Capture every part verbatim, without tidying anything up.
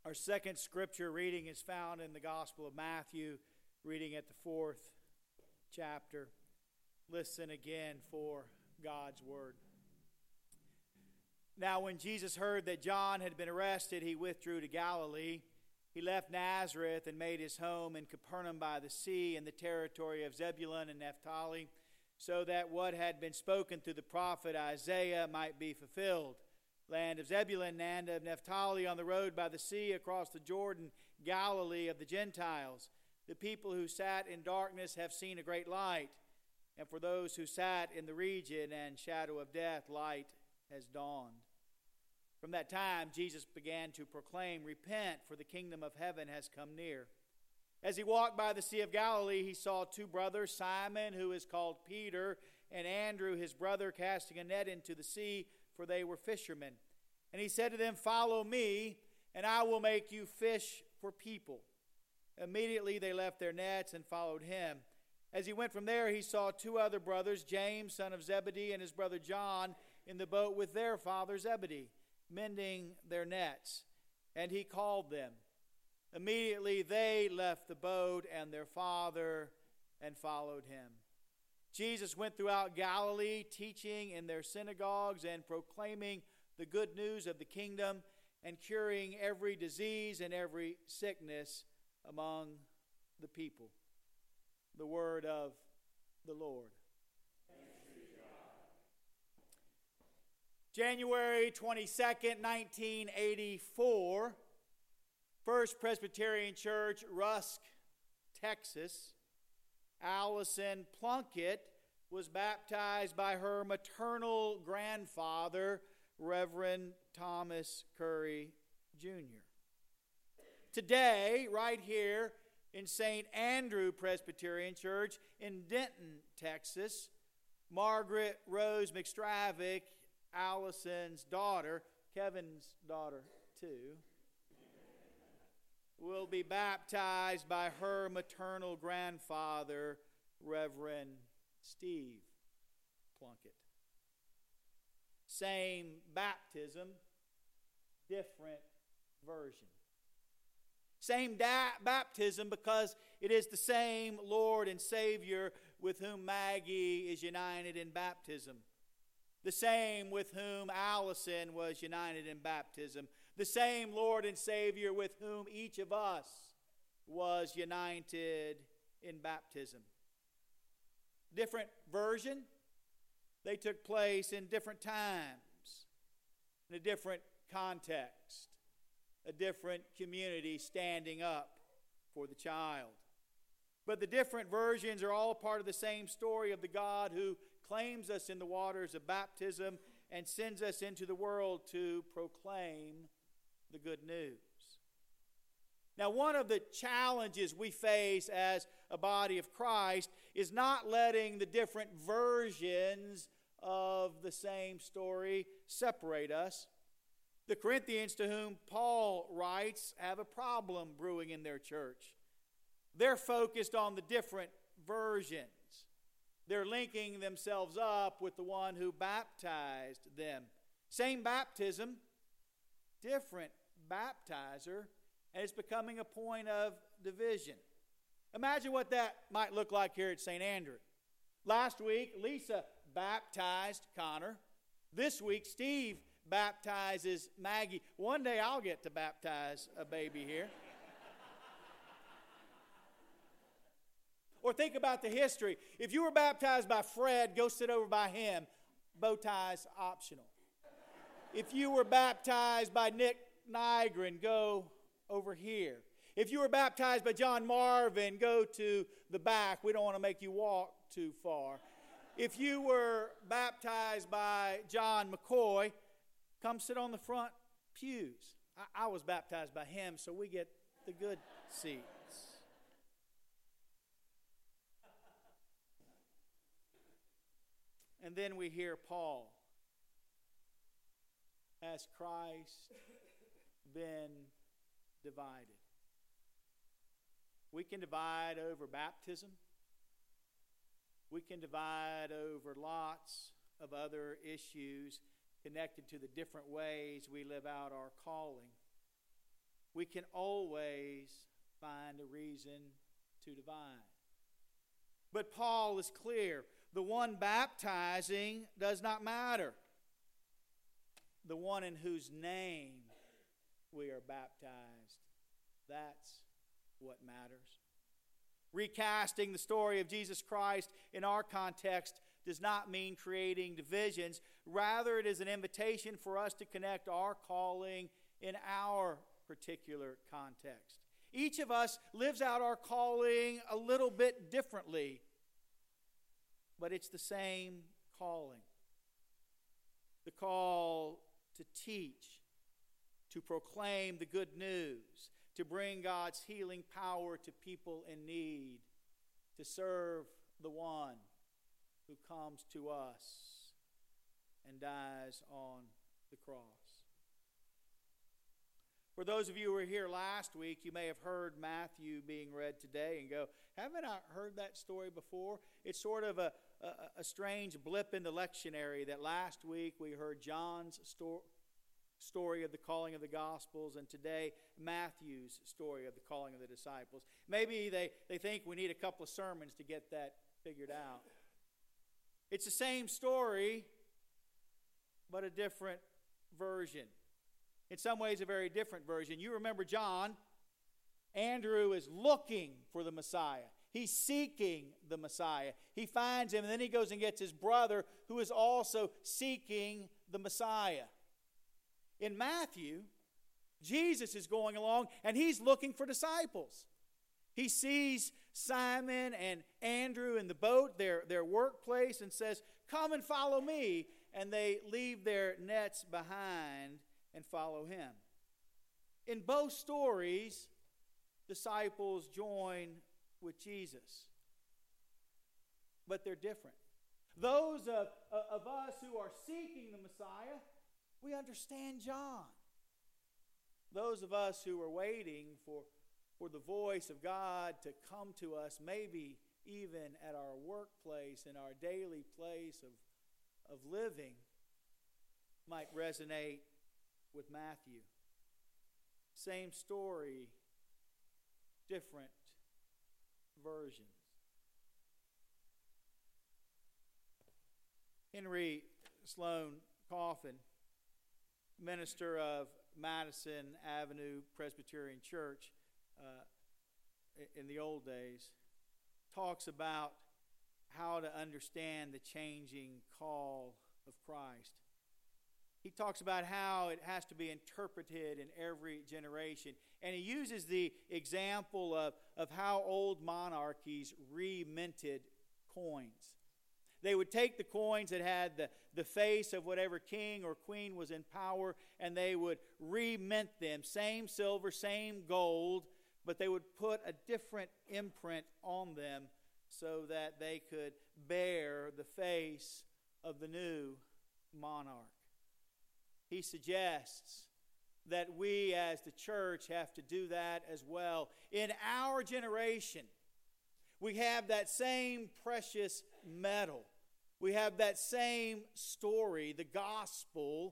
Our second scripture reading is found in the Gospel of Matthew, reading at the fourth chapter. Listen again for God's word. Now when Jesus heard that John had been arrested, he withdrew to Galilee. He left Nazareth and made his home in Capernaum by the sea in the territory of Zebulun and Naphtali, so that what had been spoken through the prophet Isaiah might be fulfilled. Land of Zebulun and of Naphtali, on the road by the sea across the Jordan, Galilee of the Gentiles. The people who sat in darkness have seen a great light, and for those who sat in the region and shadow of death, light has dawned. From that time, Jesus began to proclaim, "Repent, for the kingdom of heaven has come near." As he walked by the Sea of Galilee, he saw two brothers, Simon, who is called Peter, and Andrew, his brother, casting a net into the sea, for they were fishermen. And he said to them, "Follow me, and I will make you fish for people." Immediately they left their nets and followed him. As he went from there, he saw two other brothers, James, son of Zebedee, and his brother John, in the boat with their father Zebedee, mending their nets. And he called them. Immediately they left the boat and their father and followed him. Jesus went throughout Galilee, teaching in their synagogues and proclaiming the good news of the kingdom and curing every disease and every sickness among the people. The word of the Lord. Thanks be to God. January twenty-second, nineteen eighty-four, First Presbyterian Church, Rusk, Texas. Allison Plunkett was baptized by her maternal grandfather, Reverend Thomas Curry, Junior Today, right here in Saint Andrew Presbyterian Church in Denton, Texas, Margaret Rose McStravick, Allison's daughter, Kevin's daughter too, will be baptized by her maternal grandfather, Reverend Steve Plunkett. Same baptism, different version. Same da- baptism because it is the same Lord and Savior with whom Maggie is united in baptism. The same with whom Allison was united in baptism. The same Lord and Savior with whom each of us was united in baptism. Different version. They took place in different times, in a different context, a different community standing up for the child. But the different versions are all part of the same story of the God who claims us in the waters of baptism and sends us into the world to proclaim the good news. Now, one of the challenges we face as a body of Christ is not letting the different versions of the same story separate us. The Corinthians, to whom Paul writes, have a problem brewing in their church. They're focused on the different versions. They're linking themselves up with the one who baptized them. Same baptism, different baptizer, and it's becoming a point of division. Imagine what that might look like here at Saint Andrew. Last week, Lisa baptized Connor. This week, Steve baptizes Maggie. One day I'll get to baptize a baby here. Or think about the history. If you were baptized by Fred, go sit over by him. Bow ties optional. If you were baptized by Nick Nygren, go over here. If you were baptized by John Marvin, go to the back. We don't want to make you walk too far. If you were baptized by John McCoy, come sit on the front pews. I, I was baptized by him, so we get the good seats. And then we hear Paul. Has Christ been divided? We can divide over baptism. We can divide over lots of other issues connected to the different ways we live out our calling. we can always find a reason to divide. But Paul is clear. The one baptizing does not matter. The one in whose name we are baptized, that's what matters. Recasting the story of Jesus Christ in our context does not mean creating divisions. Rather, it is an invitation for us to connect our calling in our particular context. Each of us lives out our calling a little bit differently, but it's the same calling. The call to teach, to proclaim the good news, to bring God's healing power to people in need, to serve the one who comes to us and dies on the cross. For those of you who were here last week, you may have heard Matthew being read today and go, haven't I heard that story before? It's sort of a, a, a strange blip in the lectionary that last week we heard John's sto- story of the calling of the Gospels, and today Matthew's story of the calling of the disciples. Maybe they, they think we need a couple of sermons to get that figured out. It's the same story, but a different version. In some ways, a very different version. You remember John. Andrew is looking for the Messiah. He's seeking the Messiah. He finds him, and then he goes and gets his brother, who is also seeking the Messiah. In Matthew, Jesus is going along, and he's looking for disciples. He sees Simon and Andrew in the boat, their, their workplace, and says, come and follow me. And they leave their nets behind and follow him. In both stories, disciples join with Jesus. But they're different. Those of, of us who are seeking the Messiah, we understand John. Those of us who are waiting for, for the voice of God to come to us, maybe even at our workplace, in our daily place of, of living, might resonate with Matthew. Same story, different versions. Henry Sloan Coffin, minister of Madison Avenue Presbyterian Church uh, in the old days, talks about how to understand the changing call of Christ. He talks about how it has to be interpreted in every generation. And he uses the example of, of how old monarchies reminted coins. They would take the coins that had the, the face of whatever king or queen was in power, and they would remint them. Same silver, same gold, but they would put a different imprint on them so that they could bear the face of the new monarch. He suggests that we as the church have to do that as well. In our generation, we have that same precious metal. We have that same story, the gospel,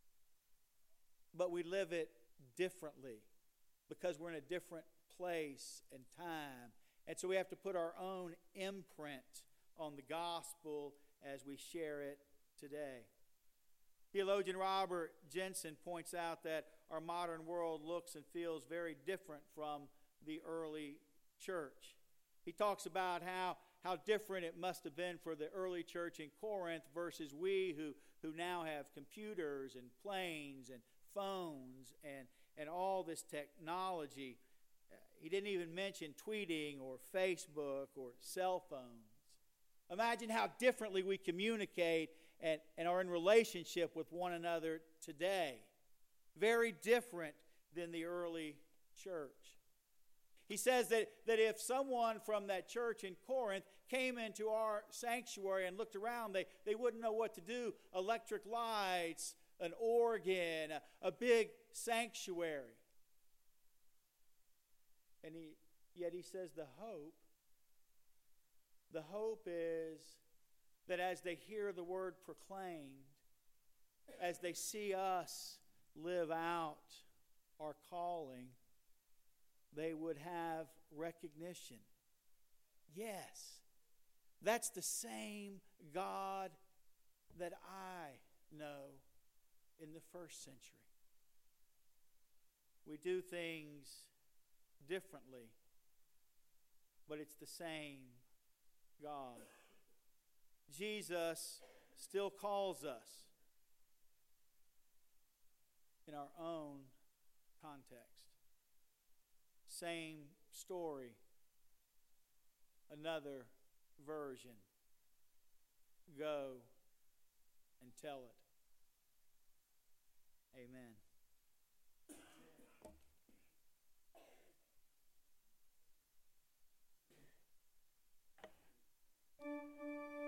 but we live it differently because we're in a different place and time. And so we have to put our own imprint on the gospel as we share it today. Theologian Robert Jensen points out that our modern world looks and feels very different from the early church. He talks about how, how different it must have been for the early church in Corinth versus we who, who now have computers and planes and phones and, and all this technology. He didn't even mention tweeting or Facebook or cell phones. Imagine how differently we communicate and, and are in relationship with one another today. Very different than the early church. He says that, that if someone from that church in Corinth came into our sanctuary and looked around, they, they wouldn't know what to do. Electric lights, an organ, a, a big sanctuary. And he, yet he says the hope, the hope is that as they hear the word proclaimed, as they see us live out our calling, they would have recognition. Yes, that's the same God that I know in the first century. We do things differently, but it's the same God. Jesus still calls us in our own context. Same story, another version. Go and tell it. Amen. Thank you.